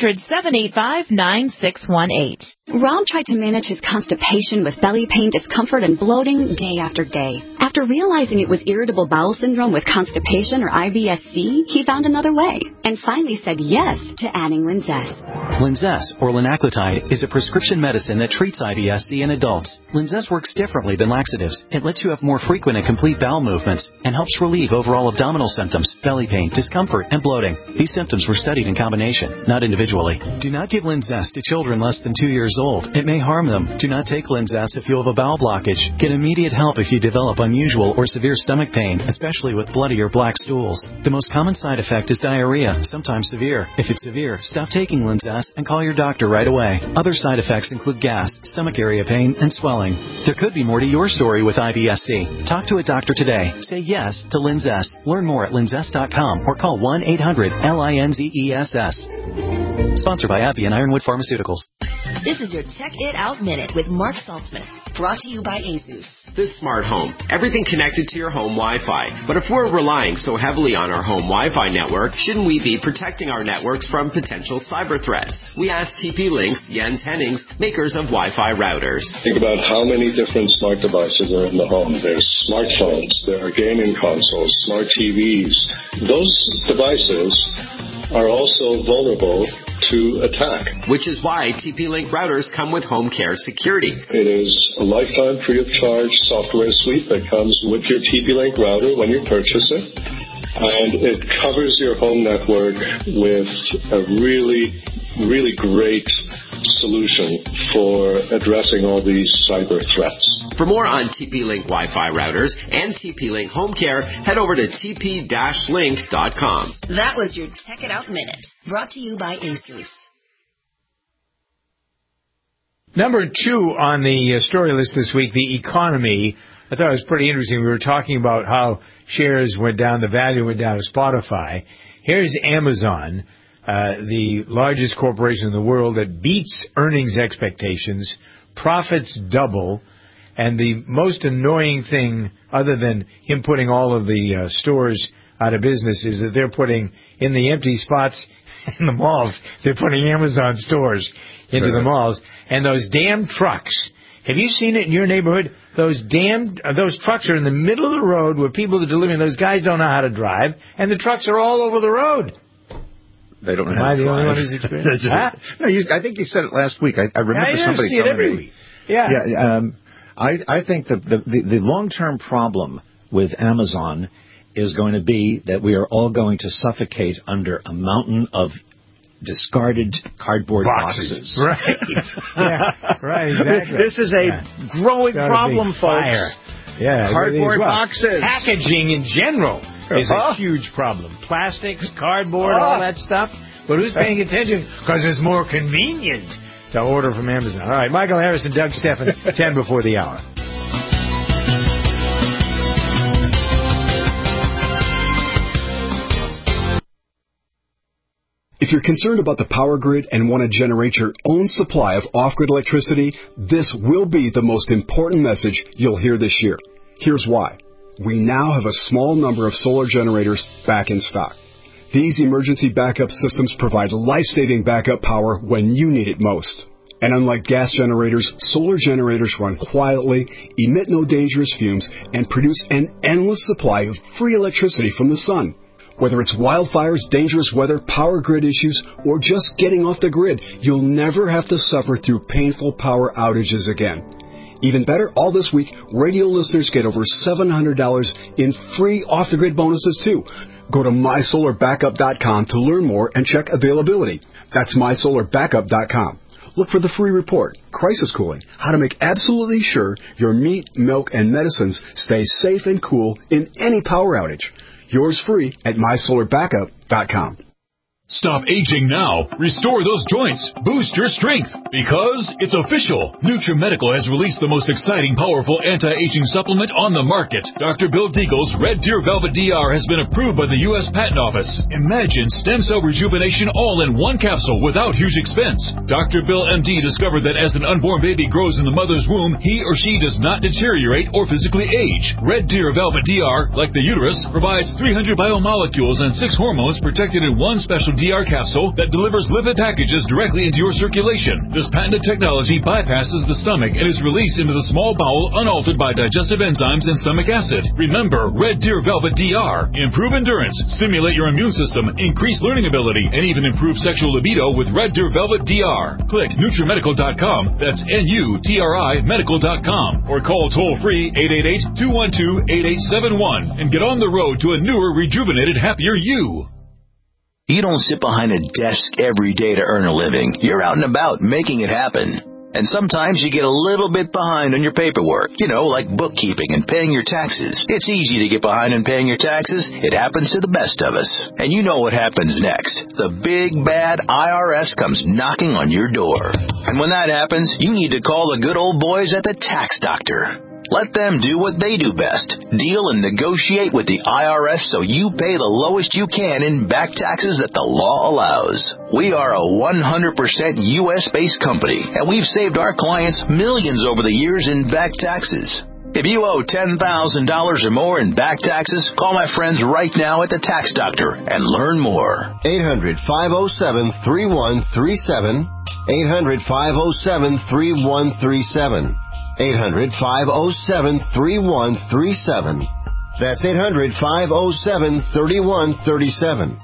Speaker 8: 1-800-785-9618.
Speaker 9: Rob tried to manage his constipation with belly pain, discomfort, and bloating day after day. After realizing it was irritable bowel syndrome with constipation or IBS-C, he found another way and finally said yes to adding Linzess.
Speaker 10: Linzess, or linaclotide, is a prescription medicine that treats IBS-C in adults. Linzess works differently than laxatives. It lets you have more frequent and complete bowel movements and helps relieve overall abdominal symptoms, belly pain, discomfort, and bloating. These symptoms were studied in combination, not individually. Do not give Linzess to children less than 2 years old. It may harm them. Do not take Linzess if you have a bowel blockage. Get immediate help if you develop unusual or severe stomach pain, especially with bloody or black stools. The most common side effect is diarrhea, sometimes severe. If it's severe, stop taking Linzess and call your doctor right away. Other side effects include gas, stomach area pain, and swelling. There could be more to your story with IBS-C. Talk to a doctor today. Say yes to Linzess. Learn more at linzess.com or call 1-800-LINZESS. Sponsored by AbbVie and Ironwood Pharmaceuticals.
Speaker 11: This is your Check It Out Minute with Mark Saltzman, brought to you by ASUS.
Speaker 12: This smart home, everything connected to your home Wi-Fi. But if we're relying so heavily on our home Wi-Fi network, shouldn't we be protecting our networks from potential cyber threats? We asked TP-Link's Jens Hennings, makers of Wi-Fi routers.
Speaker 25: Think about how many different smart devices are in the home. There's smartphones, there are gaming consoles, smart TVs. Those devices are also vulnerable to attack.
Speaker 12: Which is why TP-Link routers come with home care security.
Speaker 25: It is a lifetime free of charge software suite that comes with your TP-Link router when you purchase it. And it covers your home network with a really, really great solution for addressing all these cyber threats.
Speaker 12: For more on TP-Link Wi-Fi routers and TP-Link Home Care, head over to tp-link.com.
Speaker 11: That was your Check It Out Minute, brought to you by ASUS.
Speaker 4: Number 2 on the story list this week, the economy. I thought it was pretty interesting. We were talking about how shares went down, the value went down of Spotify. Here's Amazon, the largest corporation in the world that beats earnings expectations, profits double. And the most annoying thing, other than him putting all of the stores out of business, is that they're putting in the empty spots in the malls, they're putting Amazon stores into the malls. And those damn trucks, have you seen it in your neighborhood? Those trucks are in the middle of the road where people are delivering. Those guys don't know how to drive, and the trucks are all over the road.
Speaker 5: They don't know
Speaker 4: how to drive. Am I the only one who's experienced that?
Speaker 5: No, I think you said it last week. I remember somebody telling me.
Speaker 4: Every week. Yeah.
Speaker 5: I think the long-term problem with Amazon is going to be that we are all going to suffocate under a mountain of discarded cardboard boxes.
Speaker 4: Right. Right, exactly.
Speaker 5: This is a growing problem, folks.
Speaker 4: Yeah,
Speaker 5: cardboard boxes.
Speaker 4: Packaging in general is a huge problem. Plastics, cardboard, all that stuff. But who's paying attention? Because it's more convenient to order from Amazon. All right, Michael Harris and Doug Steffen, 10 before the hour.
Speaker 26: If you're concerned about the power grid and want to generate your own supply of off-grid electricity, this will be the most important message you'll hear this year. Here's why. We now have a small number of solar generators back in stock. These emergency backup systems provide life-saving backup power when you need it most. And unlike gas generators, solar generators run quietly, emit no dangerous fumes, and produce an endless supply of free electricity from the sun. Whether it's wildfires, dangerous weather, power grid issues, or just getting off the grid, you'll never have to suffer through painful power outages again. Even better, all this week, radio listeners get over $700 in free off-the-grid bonuses, too. Go to mysolarbackup.com to learn more and check availability. That's MySolarBackup.com. Look for the free report, Crisis Cooling, how to make absolutely sure your meat, milk, and medicines stay safe and cool in any power outage. Yours free at MySolarBackup.com.
Speaker 2: Stop aging now. Restore those joints. Boost your strength. Because it's official. NutriMedical has released the most exciting, powerful anti-aging supplement on the market. Dr. Bill Deagle's Red Deer Velvet DR has been approved by the U.S. Patent Office. Imagine stem cell rejuvenation all in one capsule without huge expense. Dr. Bill MD discovered that as an unborn baby grows in the mother's womb, he or she does not deteriorate or physically age. Red Deer Velvet DR, like the uterus, provides 300 biomolecules and 6 hormones protected in one special DR capsule that delivers lipid packages directly into your circulation. This patented technology bypasses the stomach and is released into the small bowel unaltered by digestive enzymes and stomach acid. Remember, Red Deer Velvet DR. Improve endurance, stimulate your immune system, increase learning ability, and even improve sexual libido with Red Deer Velvet DR. Click NutriMedical.com, that's NUTRI Medical.com, or call toll-free 888-212-8871 and get on the road to a newer, rejuvenated, happier you.
Speaker 14: You don't sit behind a desk every day to earn a living. You're out and about making it happen. And sometimes you get a little bit behind on your paperwork, like bookkeeping and paying your taxes. It's easy to get behind on paying your taxes. It happens to the best of us. And you know what happens next. The big, bad IRS comes knocking on your door. And when that happens, you need to call the good old boys at the Tax Doctor. Let them do what they do best. Deal and negotiate with the IRS so you pay the lowest you can in back taxes that the law allows. We are a 100% U.S.-based company, and we've saved our clients millions over the years in back taxes. If you owe $10,000 or more in back taxes, call my friends right now at the Tax Doctor and learn more.
Speaker 15: 800-507-3137. 800-507-3137. 800-507-3137. That's 800-507-3137.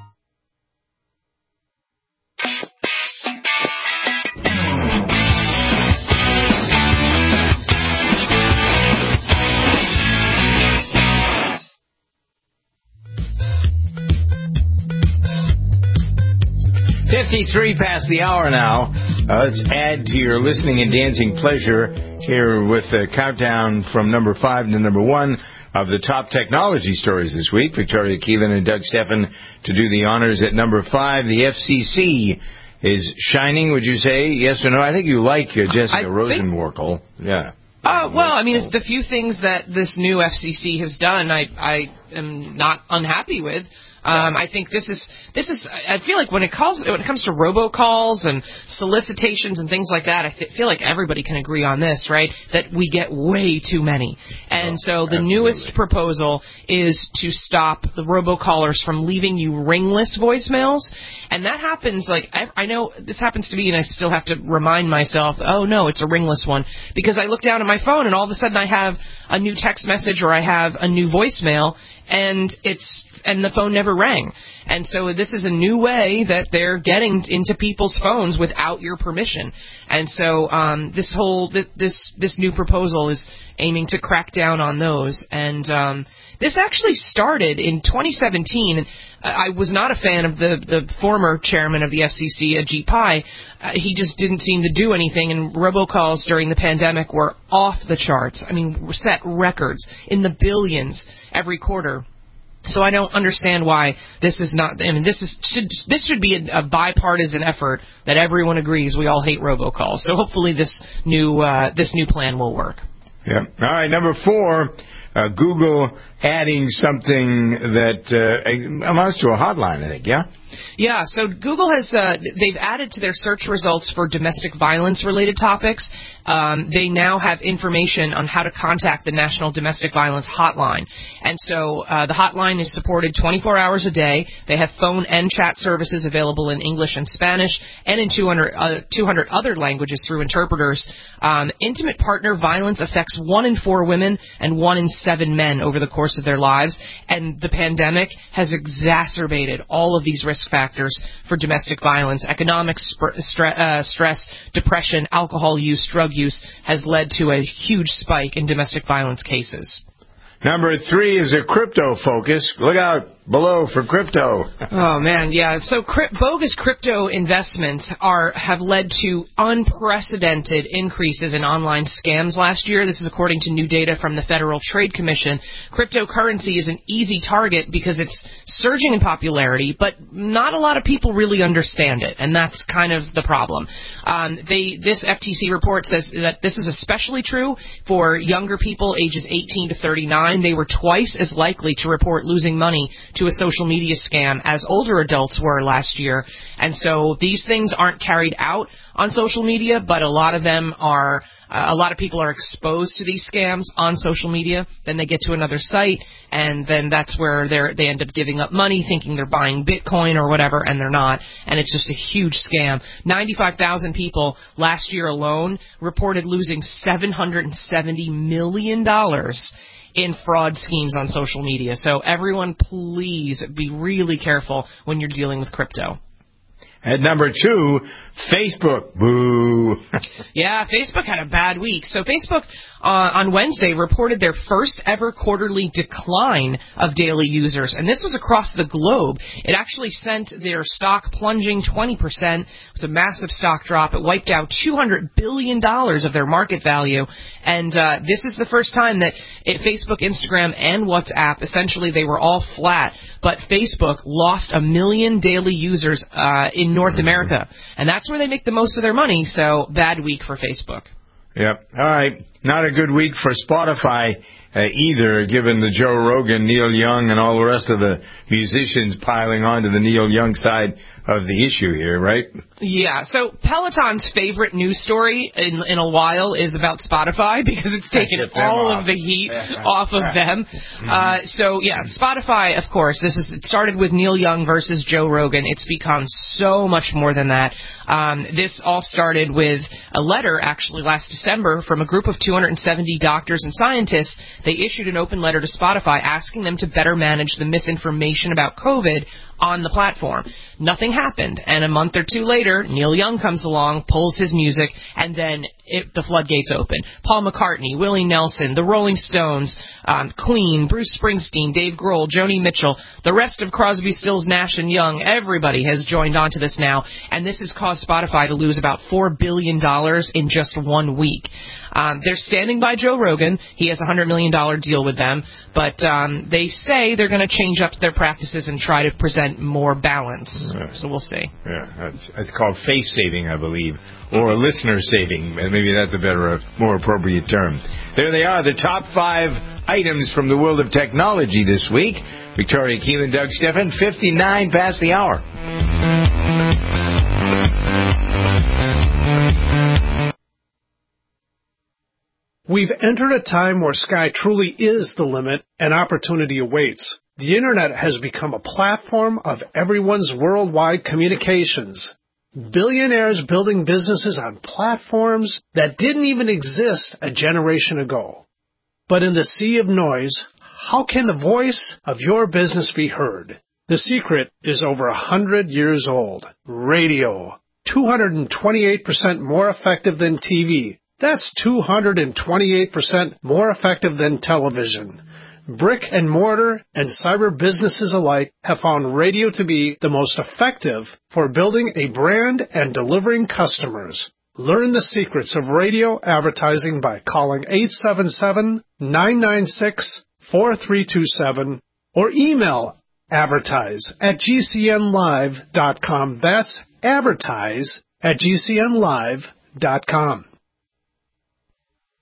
Speaker 4: .53 past the hour now. Let's add to your listening and dancing pleasure here with a countdown from number 5 to number 1 of the top technology stories this week. Victoria Keelan and Doug Steffen to do the honors at number 5. The FCC is shining, would you say? Yes or no? I think you like Jessica Rosenworcel. Yeah.
Speaker 16: Well, I mean, it's the few things that this new FCC has done I am not unhappy with. I think this is. I feel like when it comes to robocalls and solicitations and things like that, I feel like everybody can agree on this, right? That we get way too many, and so the newest proposal is to stop the robocallers from leaving you ringless voicemails, and that happens. Like I know this happens to me, and I still have to remind myself, oh no, it's a ringless one, because I look down at my phone and all of a sudden I have a new text message or I have a new voicemail. And the phone never rang. And so this is a new way that they're getting into people's phones without your permission. And so this new proposal is aiming to crack down on those. And this actually started in 2017. I was not a fan of the former chairman of the FCC, Ajit Pai. He just didn't seem to do anything, and robocalls during the pandemic were off the charts. I mean, set records in the billions every quarter. So I don't understand why this is not. I mean, this should be a bipartisan effort that everyone agrees we all hate robocalls. So hopefully this new plan will work.
Speaker 4: Yeah. All right. Number 4, Google adding something that amounts to a hotline, I think. Yeah.
Speaker 16: Yeah, so Google has, they've added to their search results for domestic violence-related topics. They now have information on how to contact the National Domestic Violence Hotline. And so the hotline is supported 24 hours a day. They have phone and chat services available in English and Spanish and in 200 other languages through interpreters. Intimate partner violence affects 1 in 4 women and 1 in 7 men over the course of their lives. And the pandemic has exacerbated all of these risk factors for domestic violence. Economic stress, depression, alcohol use, drug use has led to a huge spike in domestic violence cases.
Speaker 4: Number 3 is a crypto focus. Look out. below for crypto.
Speaker 16: Oh man, yeah. So bogus crypto investments have led to unprecedented increases in online scams last year. This is according to new data from the Federal Trade Commission. Cryptocurrency is an easy target because it's surging in popularity, but not a lot of people really understand it, and that's kind of the problem. This FTC report says that this is especially true for younger people ages 18 to 39. They were twice as likely to report losing money to a social media scam as older adults were last year. And so these things aren't carried out on social media, but a lot of them are. A lot of people are exposed to these scams on social media. Then they get to another site, and then that's where they end up giving up money, thinking they're buying Bitcoin or whatever, and they're not. And it's just a huge scam. 95,000 people last year alone reported losing $770 million in fraud schemes on social media. So everyone, please be really careful when you're dealing with crypto.
Speaker 4: At number 2, Facebook. Boo.
Speaker 16: Yeah, Facebook had a bad week. So Facebook on Wednesday reported their first ever quarterly decline of daily users, and this was across the globe. It actually sent their stock plunging 20%. It was a massive stock drop. It wiped out $200 billion of their market value, and this is the first time that Facebook, Instagram, and WhatsApp, essentially they were all flat, but Facebook lost 1 million daily users in North America, and that's where they make the most of their money, so bad week for Facebook.
Speaker 4: Yep. All right. Not a good week for Spotify either, given the Joe Rogan, Neil Young, and all the rest of the musicians piling onto the Neil Young side of the issue here, right?
Speaker 16: Yeah, so Peloton's favorite news story in a while is about Spotify because it's taken all of the heat off of them. So, yeah, Spotify, of course, it started with Neil Young versus Joe Rogan. It's become so much more than that. This all started with a letter, actually, last December from a group of 270 doctors and scientists. They issued an open letter to Spotify asking them to better manage the misinformation about COVID on the platform. Nothing happened, and a month or two later, Neil Young comes along, pulls his music, and then the floodgates open. Paul McCartney, Willie Nelson, the Rolling Stones, Queen, Bruce Springsteen, Dave Grohl, Joni Mitchell, the rest of Crosby, Stills, Nash & Young, everybody has joined onto this now, and this has caused Spotify to lose about $4 billion in just 1 week. They're standing by Joe Rogan. He has a $100 million deal with them, but they say they're going to change up their practices and try to present more balance. So we'll see.
Speaker 4: Yeah, it's called face saving, I believe, or listener saving. Maybe that's a better, more appropriate term. There they are, the top 5 items from the world of technology this week. Victoria Keelan, Doug Steffen, 59 past the hour.
Speaker 1: We've entered a time where sky truly is the limit and opportunity awaits. The Internet has become a platform of everyone's worldwide communications. Billionaires building businesses on platforms that didn't even exist a generation ago. But in the sea of noise, how can the voice of your business be heard? The secret is over 100 years old. Radio. 228% more effective than TV. That's 228% more effective than television. Brick and mortar and cyber businesses alike have found radio to be the most effective for building a brand and delivering customers. Learn the secrets of radio advertising by calling 877-996-4327 or email advertise@gcnlive.com. That's advertise@gcnlive.com.